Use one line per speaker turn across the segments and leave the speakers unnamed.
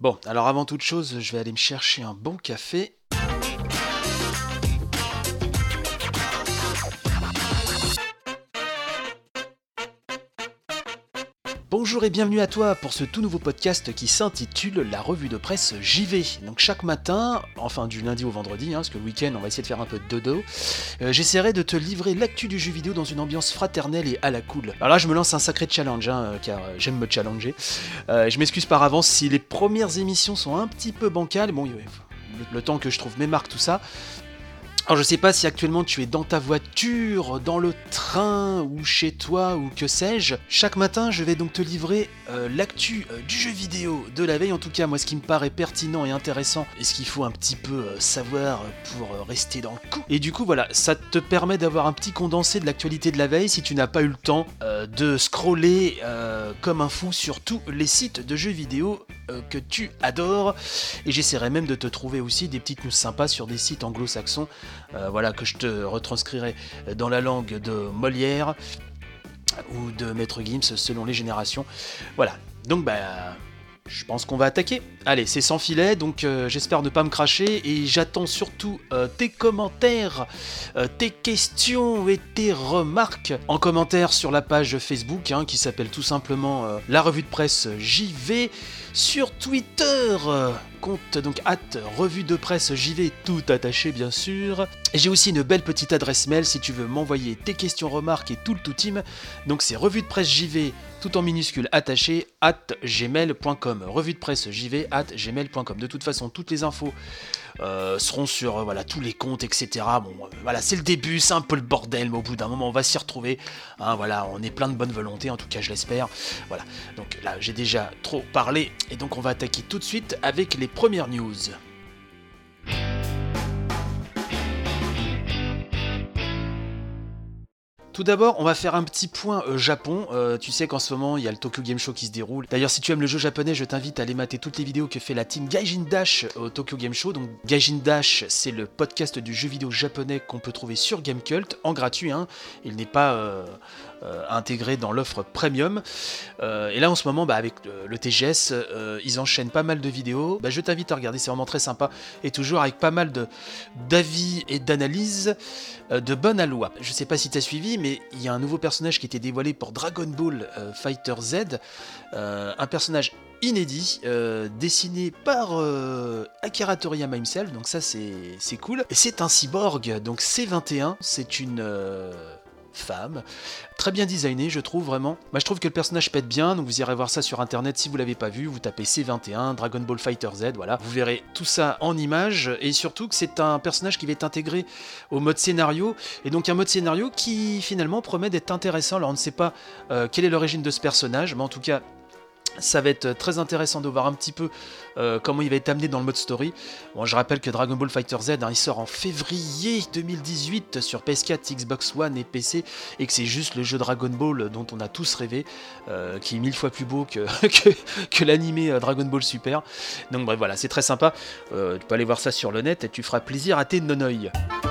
Bon, alors avant toute chose, je vais aller me chercher un bon café. Bonjour et bienvenue à toi pour ce tout nouveau podcast qui s'intitule La Revue de Presse JV. Donc chaque matin, enfin du lundi au vendredi, parce que le week-end on va essayer de faire un peu de dodo, j'essaierai de te livrer l'actu du jeu vidéo dans une ambiance fraternelle et à la cool. Alors là je me lance un sacré challenge, car j'aime me challenger. Je m'excuse par avance si les premières émissions sont un petit peu bancales, bon le temps que je trouve mes marques, tout ça. Alors je sais pas si actuellement tu es dans ta voiture, dans le train ou chez toi ou que sais-je. Chaque matin je vais donc te livrer l'actu du jeu vidéo de la veille. En tout cas moi ce qui me paraît pertinent et intéressant et ce qu'il faut un petit peu savoir pour rester dans le coup. Et du coup voilà, ça te permet d'avoir un petit condensé de l'actualité de la veille si tu n'as pas eu le temps de scroller comme un fou sur tous les sites de jeux vidéo que tu adores. Et j'essaierai même de te trouver aussi des petites news sympas sur des sites anglo-saxons. Que je te retranscrirai dans la langue de Molière ou de Maître Gims selon les générations. Voilà, donc je pense qu'on va attaquer. Allez, c'est sans filet, donc j'espère ne pas me cracher et j'attends surtout tes commentaires, tes questions et tes remarques en commentaire sur la page Facebook qui s'appelle tout simplement La Revue de Presse JV. Sur Twitter, compte donc @revue de presse JV, tout attaché bien sûr. Et j'ai aussi une belle petite adresse mail si tu veux m'envoyer tes questions, remarques et tout le tout team. Donc c'est revue de presse JV, tout en minuscule attaché, @gmail.com. Revue de presse JV @gmail.com. De toute façon, toutes les infos seront sur tous les comptes, etc. C'est le début, c'est un peu le bordel, mais au bout d'un moment, on va s'y retrouver. On est plein de bonne volonté, en tout cas, je l'espère. Voilà, donc là, j'ai déjà trop parlé, et donc on va attaquer tout de suite avec les premières news. Tout d'abord, on va faire un petit point Japon. Tu sais qu'en ce moment, il y a le Tokyo Game Show qui se déroule. D'ailleurs, si tu aimes le jeu japonais, je t'invite à aller mater toutes les vidéos que fait la team Gaijin Dash au Tokyo Game Show. Donc, Gaijin Dash, c'est le podcast du jeu vidéo japonais qu'on peut trouver sur Gamecult, en gratuit. Il n'est pas intégré dans l'offre premium. Et là, en ce moment, avec le TGS, ils enchaînent pas mal de vidéos. Je t'invite à regarder, c'est vraiment très sympa. Et toujours avec pas mal d'avis et d'analyses de bonne aloi. Je sais pas si tu as suivi, mais il y a un nouveau personnage qui a été dévoilé pour Dragon Ball Fighter Z, un personnage inédit, dessiné par Akira Toriyama himself, donc ça c'est cool. Et c'est un cyborg, donc C21, c'est une femme, très bien designée je trouve vraiment. Je trouve que le personnage pète bien, donc vous irez voir ça sur internet si vous l'avez pas vu, vous tapez C21, Dragon Ball Fighter Z, voilà, vous verrez tout ça en images, et surtout que c'est un personnage qui va être intégré au mode scénario, et donc un mode scénario qui finalement promet d'être intéressant. Alors on ne sait pas quelle est l'origine de ce personnage, mais en tout cas ça va être très intéressant de voir un petit peu comment il va être amené dans le mode story. Bon, je rappelle que Dragon Ball Fighter Z, il sort en février 2018 sur PS4, Xbox One et PC, et que c'est juste le jeu Dragon Ball dont on a tous rêvé, qui est 1000 fois plus beau que l'animé Dragon Ball Super. Donc bref, voilà, c'est très sympa. Tu peux aller voir ça sur le net et tu feras plaisir à tes nonoïs.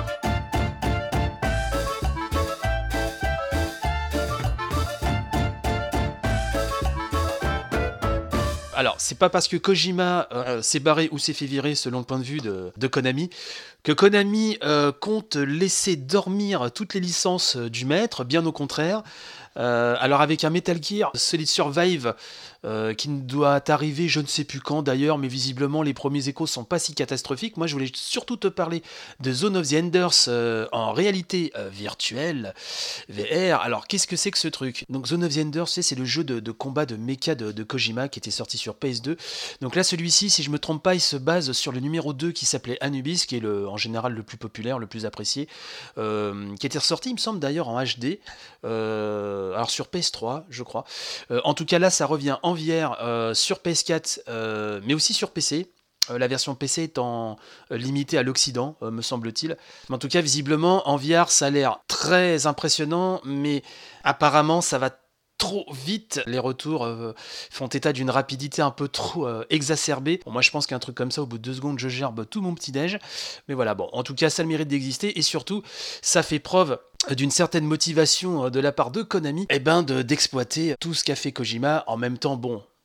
Alors, c'est pas parce que Kojima s'est barré ou s'est fait virer, selon le point de vue de Konami, que Konami compte laisser dormir toutes les licences du maître, bien au contraire. Alors avec un Metal Gear Solid Survive qui doit arriver je ne sais plus quand d'ailleurs, mais visiblement les premiers échos sont pas si catastrophiques. Moi je voulais surtout te parler de Zone of the Enders en réalité virtuelle, VR. Alors qu'est-ce que c'est que ce truc? Donc Zone of the Enders, c'est le jeu de combat de mecha de Kojima qui était sorti sur PS2. Donc là celui-ci, si je me trompe pas, il se base sur le numéro 2 qui s'appelait Anubis, qui est en général le plus populaire, le plus apprécié, qui était ressorti il me semble d'ailleurs en HD. Alors sur PS3 je crois, en tout cas là ça revient en VR sur PS4 mais aussi sur PC, la version PC étant limitée à l'Occident me semble-t-il, mais en tout cas visiblement en VR ça a l'air très impressionnant, mais apparemment ça va trop vite, les retours font état d'une rapidité un peu trop exacerbée. Bon, moi je pense qu'un truc comme ça, au bout de 2 secondes, je gerbe tout mon petit déj. Mais voilà, bon, en tout cas, ça a le mérite d'exister, et surtout, ça fait preuve d'une certaine motivation de la part de Konami, d'exploiter tout ce qu'a fait Kojima. En même temps, bon,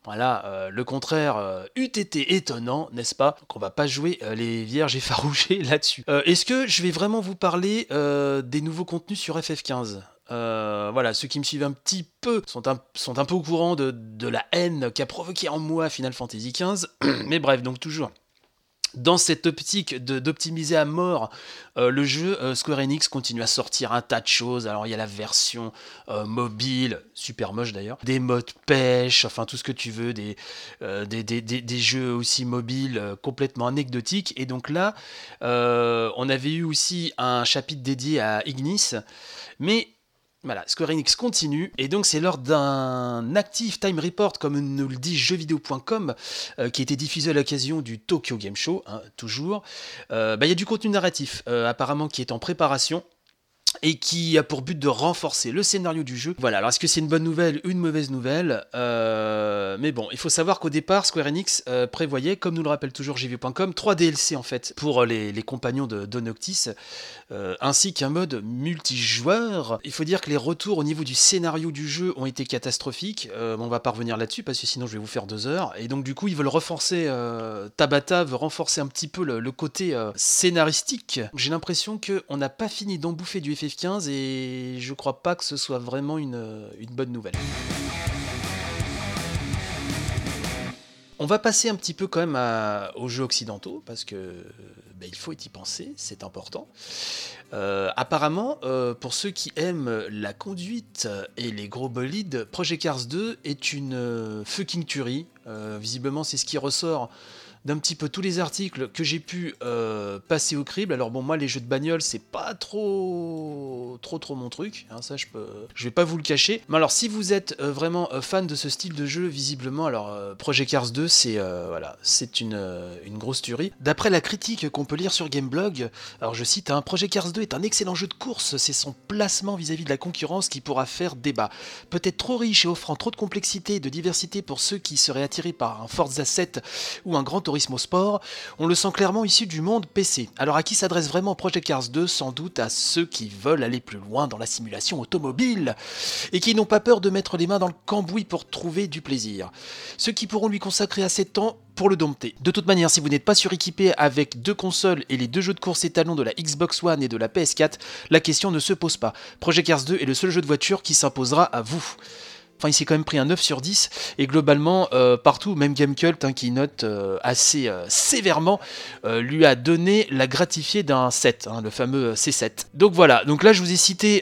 Voilà, le contraire eût été étonnant, n'est-ce pas? Donc on va pas jouer les vierges effarouchées là-dessus. Est-ce que je vais vraiment vous parler des nouveaux contenus sur FF15? Voilà, ceux qui me suivent un petit peu sont un peu au courant de la haine qu'a provoqué en moi Final Fantasy XV. Mais bref, donc toujours dans cette optique d'optimiser à mort le jeu, Square Enix continue à sortir un tas de choses. Alors il y a la version mobile, super moche d'ailleurs, des modes pêche, enfin tout ce que tu veux, des jeux aussi mobiles complètement anecdotiques. Et donc là, on avait eu aussi un chapitre dédié à Ignis, mais voilà, Square Enix continue, et donc c'est lors d'un Active Time Report, comme nous le dit jeuxvideo.com, qui a été diffusé à l'occasion du Tokyo Game Show, hein, toujours. Il y a du contenu narratif, apparemment, qui est en préparation, et qui a pour but de renforcer le scénario du jeu. Voilà, alors est-ce que c'est une bonne nouvelle ou une mauvaise nouvelle? Mais bon, il faut savoir qu'au départ, Square Enix prévoyait, comme nous le rappelle toujours jv.com, 3 DLC en fait, pour les compagnons de Noctis, ainsi qu'un mode multijoueur. Il faut dire que les retours au niveau du scénario du jeu ont été catastrophiques. On va pas revenir là-dessus, parce que sinon je vais vous faire 2 heures. Et donc du coup, ils veulent renforcer, Tabata veut renforcer un petit peu le côté scénaristique. J'ai l'impression qu'on n'a pas fini d'embouffer du FF15 et je crois pas que ce soit vraiment une bonne nouvelle. On va passer un petit peu quand même aux jeux occidentaux, parce que il faut y penser, c'est important. Apparemment, pour ceux qui aiment la conduite et les gros bolides, Project Cars 2 est une fucking tuerie. Visiblement, c'est ce qui ressort d'un petit peu tous les articles que j'ai pu passer au crible. Alors bon, moi les jeux de bagnole c'est pas trop mon truc, hein, ça je vais pas vous le cacher. Mais alors si vous êtes vraiment fan de ce style de jeu, visiblement, alors Project Cars 2 c'est une grosse tuerie. D'après la critique qu'on peut lire sur Gameblog, alors je cite, hein, Project Cars 2 est un excellent jeu de course, c'est son placement vis-à-vis de la concurrence qui pourra faire débat. Peut-être trop riche et offrant trop de complexité et de diversité pour ceux qui seraient attirés par un Forza 7 ou un Gran Turismo Sport, on le sent clairement issu du monde PC. Alors à qui s'adresse vraiment Project Cars 2? Sans doute à ceux qui veulent aller plus loin dans la simulation automobile et qui n'ont pas peur de mettre les mains dans le cambouis pour trouver du plaisir. Ceux qui pourront lui consacrer assez de temps pour le dompter. De toute manière, si vous n'êtes pas suréquipé avec 2 consoles et les 2 jeux de course étalons de la Xbox One et de la PS4, la question ne se pose pas. Project Cars 2 est le seul jeu de voiture qui s'imposera à vous. Enfin, il s'est quand même pris un 9 sur 10, et globalement, partout, même Gamecult, hein, qui note assez sévèrement, lui a donné la gratifiée d'un 7, hein, le fameux C7. Donc voilà, donc là je vous ai cité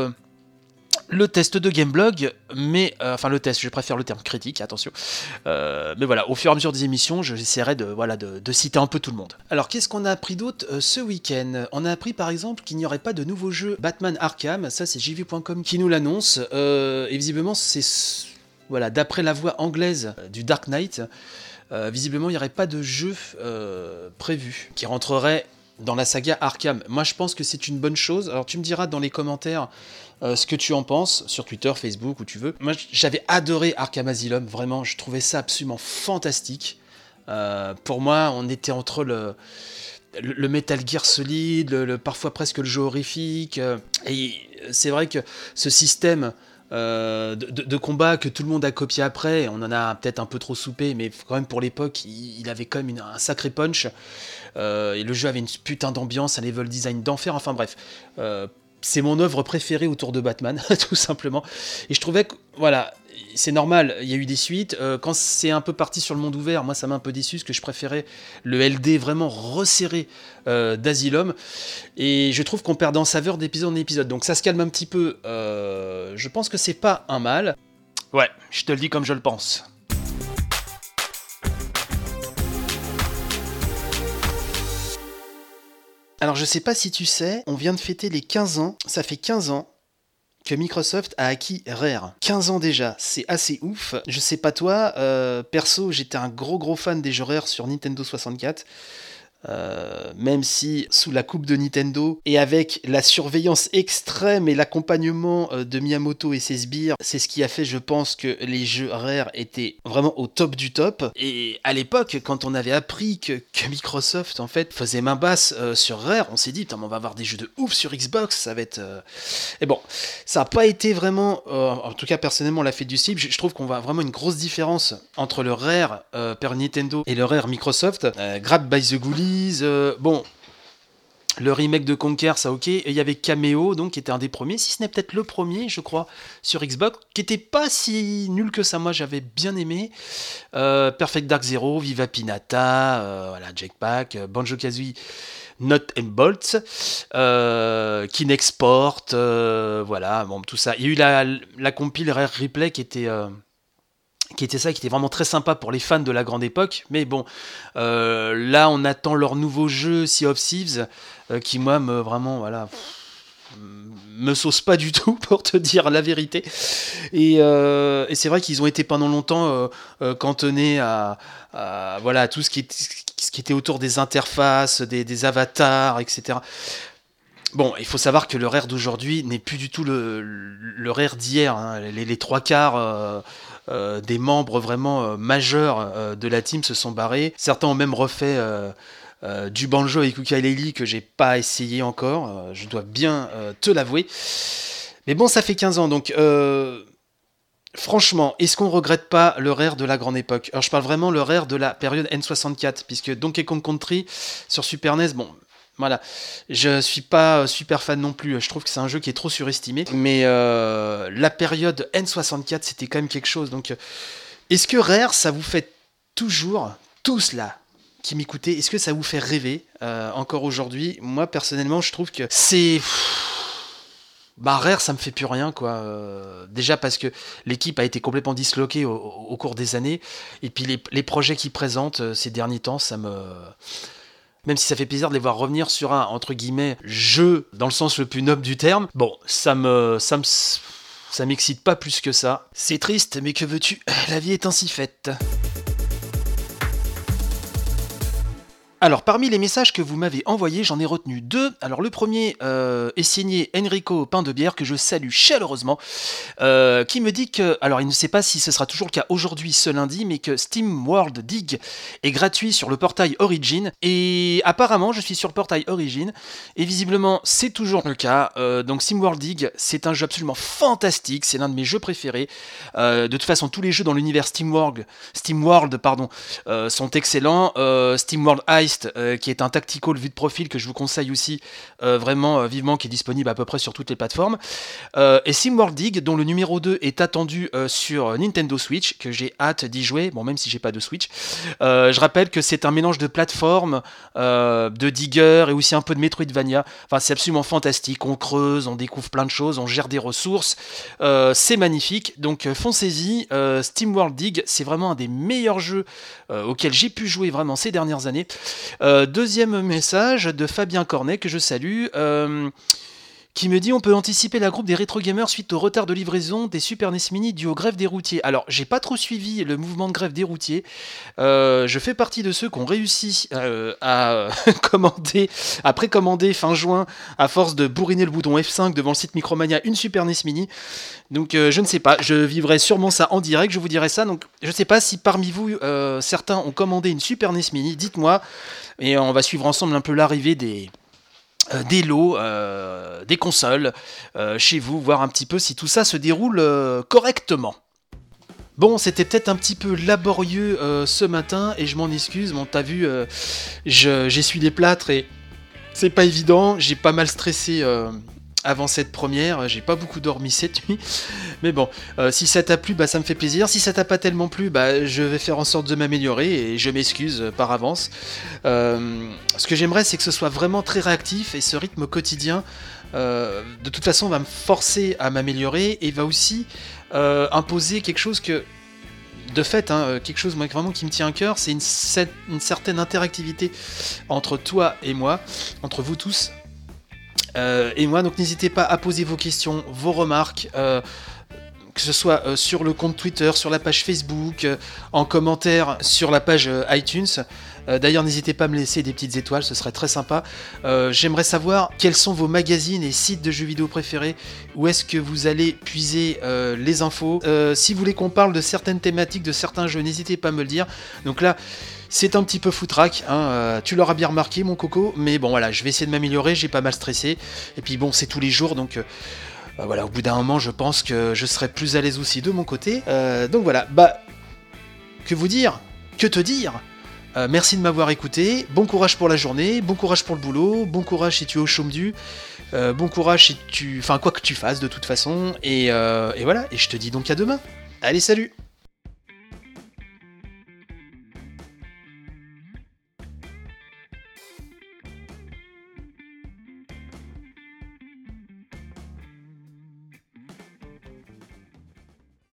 le test de Gameblog, mais enfin le test, je préfère le terme critique, attention. Mais voilà, au fur et à mesure des émissions, j'essaierai de citer un peu tout le monde. Alors qu'est-ce qu'on a appris d'autre ce week-end? On a appris par exemple qu'il n'y aurait pas de nouveau jeu Batman Arkham, ça c'est jv.com qui nous l'annonce, et visiblement c'est voilà, d'après la voix anglaise du Dark Knight, visiblement il n'y aurait pas de jeu prévu qui rentrerait dans la saga Arkham. Moi je pense que c'est une bonne chose. Alors tu me diras dans les commentaires ce que tu en penses, sur Twitter, Facebook, où tu veux. Moi j'avais adoré Arkham Asylum, vraiment, je trouvais ça absolument fantastique. Pour moi, on était entre le Metal Gear Solid, parfois presque le jeu horrifique, et c'est vrai que ce système de combat que tout le monde a copié après, on en a peut-être un peu trop soupé, mais quand même pour l'époque, il avait quand même un sacré punch, et le jeu avait une putain d'ambiance, un level design d'enfer, enfin bref, c'est mon œuvre préférée autour de Batman, tout simplement, et je trouvais que, voilà, c'est normal, il y a eu des suites, quand c'est un peu parti sur le monde ouvert, moi ça m'a un peu déçu, parce que je préférais le LD vraiment resserré d'Asylum, et je trouve qu'on perd en saveur d'épisode en épisode, donc ça se calme un petit peu, je pense que c'est pas un mal. Ouais, je te le dis comme je le pense. Alors je sais pas si tu sais, on vient de fêter les 15 ans, ça fait 15 ans que Microsoft a acquis Rare. 15 ans déjà, c'est assez ouf. Je sais pas toi, perso, j'étais un gros fan des jeux Rare sur Nintendo 64. Même si sous la coupe de Nintendo et avec la surveillance extrême et l'accompagnement de Miyamoto et ses sbires, c'est ce qui a fait, je pense, que les jeux Rare étaient vraiment au top du top. Et à l'époque, quand on avait appris que Microsoft en fait faisait main basse sur Rare, on s'est dit putain, on va avoir des jeux de ouf sur Xbox, ça va être. Et bon, ça n'a pas été vraiment, en tout cas personnellement, la fête du slip. Je trouve qu'on voit vraiment une grosse différence entre le Rare per Nintendo et le Rare Microsoft. Grab by the Ghoulies. Bon, le remake de Conker, ça ok. Et il y avait Cameo, donc qui était un des premiers, si ce n'est peut-être le premier, je crois, sur Xbox, qui était pas si nul que ça. Moi, j'avais bien aimé. Perfect Dark Zero, Viva Pinata, voilà, Jetpack, Banjo-Kazooie, Nut and Bolts, Kinexport, voilà, bon, tout ça. Il y a eu la compile Rare Replay qui était vraiment très sympa pour les fans de la grande époque, mais bon, là on attend leur nouveau jeu Sea of Thieves, qui moi me sauce pas du tout pour te dire la vérité, et c'est vrai qu'ils ont été pendant longtemps cantonnés à voilà, tout ce qui était autour des interfaces, des avatars, etc. Bon, il faut savoir que le Rare d'aujourd'hui n'est plus du tout le Rare d'hier, hein. Les trois quarts des membres vraiment majeurs de la team se sont barrés. Certains ont même refait du banjo avec ukulele que j'ai pas essayé encore, je dois bien te l'avouer. Mais bon, ça fait 15 ans, donc franchement, est-ce qu'on regrette pas le Rare de la grande époque ? Alors je parle vraiment le Rare de la période N64, puisque Donkey Kong Country sur Super NES, bon... Voilà, je suis pas super fan non plus, je trouve que c'est un jeu qui est trop surestimé, mais la période N64 c'était quand même quelque chose, donc est-ce que Rare ça vous fait toujours, tous là, qui m'écoutez, est-ce que ça vous fait rêver encore aujourd'hui ? Moi personnellement je trouve que c'est... Rare ça me fait plus rien quoi, déjà parce que l'équipe a été complètement disloquée au cours des années, et puis les projets qu'ils présentent ces derniers temps, ça me... Même si ça fait plaisir de les voir revenir sur un, entre guillemets, jeu, dans le sens le plus noble du terme, bon, ça m'excite pas plus que ça. C'est triste, mais que veux-tu ? La vie est ainsi faite. Alors, parmi les messages que vous m'avez envoyés, j'en ai retenu 2. Alors, le premier est signé Enrico Pain de Bière, que je salue chaleureusement, qui me dit que, alors il ne sait pas si ce sera toujours le cas aujourd'hui, ce lundi, mais que SteamWorld Dig est gratuit sur le portail Origin, et apparemment, je suis sur le portail Origin, et visiblement, c'est toujours le cas. Donc, SteamWorld Dig, c'est un jeu absolument fantastique, c'est l'un de mes jeux préférés. De toute façon, tous les jeux dans l'univers SteamWorld, sont excellents. SteamWorld Ice, qui est un tactical vue de profil que je vous conseille aussi vraiment vivement, qui est disponible à peu près sur toutes les plateformes, et SteamWorld Dig, dont le numéro 2 est attendu sur Nintendo Switch, que j'ai hâte d'y jouer, bon, même si j'ai pas de Switch. Je rappelle que c'est un mélange de plateforme, de digger et aussi un peu de Metroidvania. Enfin, c'est absolument fantastique, on creuse, on découvre plein de choses, on gère des ressources, c'est magnifique, donc foncez-y. SteamWorld Dig, c'est vraiment un des meilleurs jeux auxquels j'ai pu jouer vraiment ces dernières années. Deuxième message de Fabien Cornet, que je salue, qui me dit: on peut anticiper la groupe des rétro gamers suite au retard de livraison des Super NES Mini dû aux grèves des routiers. Alors, j'ai pas trop suivi le mouvement de grève des routiers. Je fais partie de ceux qui ont réussi à précommander fin juin, à force de bourriner le bouton F5 devant le site Micromania, une Super NES Mini. Donc, je ne sais pas, je vivrai sûrement ça en direct, je vous dirai ça. Donc, je sais pas si parmi vous, certains ont commandé une Super NES Mini, dites-moi, et on va suivre ensemble un peu l'arrivée des lots, des consoles chez vous, voir un petit peu si tout ça se déroule correctement. Bon, c'était peut-être un petit peu laborieux ce matin, et je m'en excuse. Bon, t'as vu, j'essuie les plâtres et c'est pas évident, j'ai pas mal stressé avant cette première, j'ai pas beaucoup dormi cette nuit, mais bon, si ça t'a plu, ça me fait plaisir. Si ça t'a pas tellement plu, je vais faire en sorte de m'améliorer, et je m'excuse par avance. Ce que j'aimerais, c'est que ce soit vraiment très réactif, et ce rythme quotidien, de toute façon, va me forcer à m'améliorer, et va aussi imposer quelque chose que, de fait, quelque chose moi, vraiment qui me tient à cœur, c'est une certaine interactivité entre toi et moi, entre vous tous et moi. Donc n'hésitez pas à poser vos questions, vos remarques, que que ce soit sur le compte Twitter, sur la page Facebook, en commentaire sur la page iTunes. D'ailleurs, n'hésitez pas à me laisser des petites étoiles, ce serait très sympa. J'aimerais savoir quels sont vos magazines et sites de jeux vidéo préférés, où est-ce que vous allez puiser les infos. Si vous voulez qu'on parle de certaines thématiques, de certains jeux, n'hésitez pas à me le dire. Donc là, c'est un petit peu foutraque, hein, tu l'auras bien remarqué mon coco, mais bon voilà, je vais essayer de m'améliorer, j'ai pas mal stressé. Et puis bon, c'est tous les jours, donc... voilà, au bout d'un moment, je pense que je serai plus à l'aise aussi de mon côté. Donc voilà, que vous dire ? Que te dire ? Merci de m'avoir écouté, bon courage pour la journée, bon courage pour le boulot, bon courage si tu es au chaume du, bon courage si tu... Enfin, quoi que tu fasses de toute façon, et voilà, et je te dis donc à demain. Allez, salut !